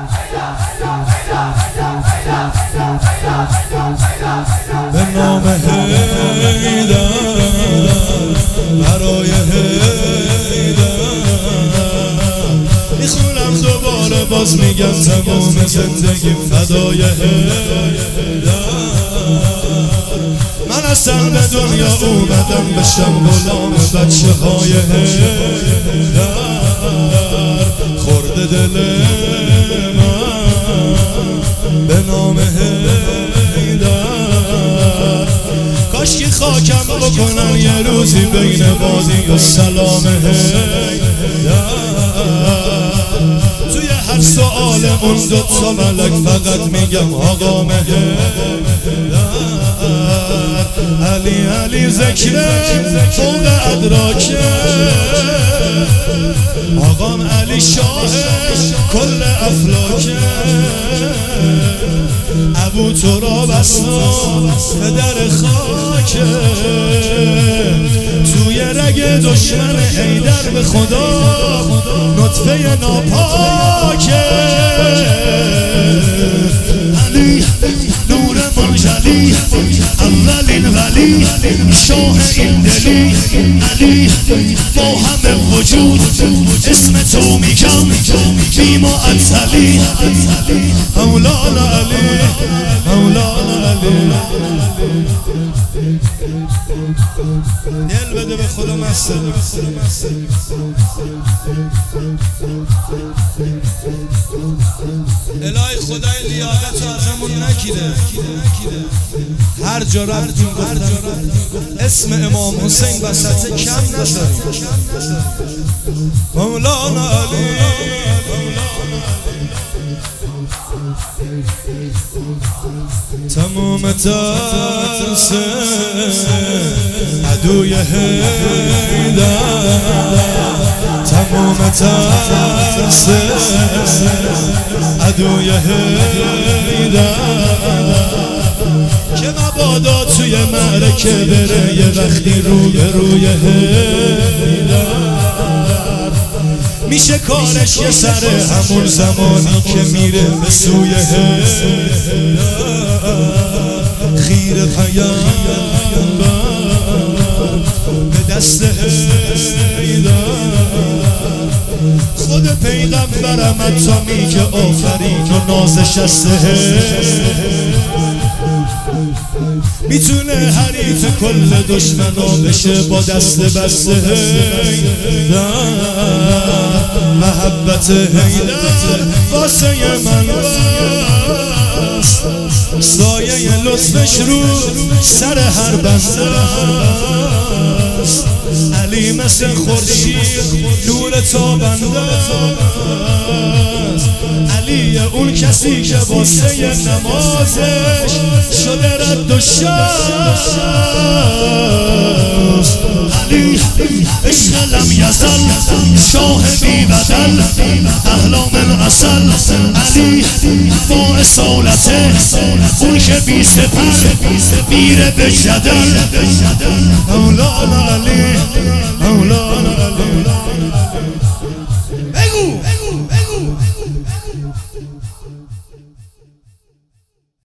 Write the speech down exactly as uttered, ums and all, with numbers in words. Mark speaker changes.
Speaker 1: به نام حیدر برای حیدر میخونم دوباره باز میگم تمام زندگیم فدای حیدر. من اصلا به دنیا اومدم بشم غلام بچه های حیدر. خورده دل من به نام حیدر. کاشکی خاکم بکنن یه روزی بین وادی و سلام حیدر. توی هر سؤال اون دوتا ملک فقط میگم آقام حیدر. علی علی ذکر فوق ادراکه. آقام علی شاه کل افلاکه. ابو تراب اسلام پدر خاکه. توی رگ دشمن حیدر به خدا نطفه ناپاکه. علی نور منجلی اولین ولی شاه این دلی. علی با همه وجود اسم تو میگم بی معطلی. مولانا علی مولانا علی. دل بده به خدا مسته. الهی خدای لیاقت رو ازمون نگیره. هر جا رفتیم گفتم اسم امام حسین وسط کم نذاریم. مولانا علی تمام ترس عدوی حیدر. تمام ترس عدوی حیدر. که مبادا توی معرکه بره یه وقتی روی روی حیدر. میشه کارش یه سر همون زمانی که میره به سوی حیدر. خیر پیامبر به دست حیدر. خود پیغمبرم حتی میگه آفرین و نازش از میتونه حریف کل دشمنا بشه با دست بسته حیدر. محبت حیدر واسه من بس. سایه لطفش رو سر هر بنده است. علی مثل خورشید نور تابنده است. علی اون کسی که واسه نمازش شده رد و شست. علی عشق لم یزل شاه بی بدل احلام اصل. علی با اصالته اون که بی سپر میره به جدل. مولانا علی مولانا علی.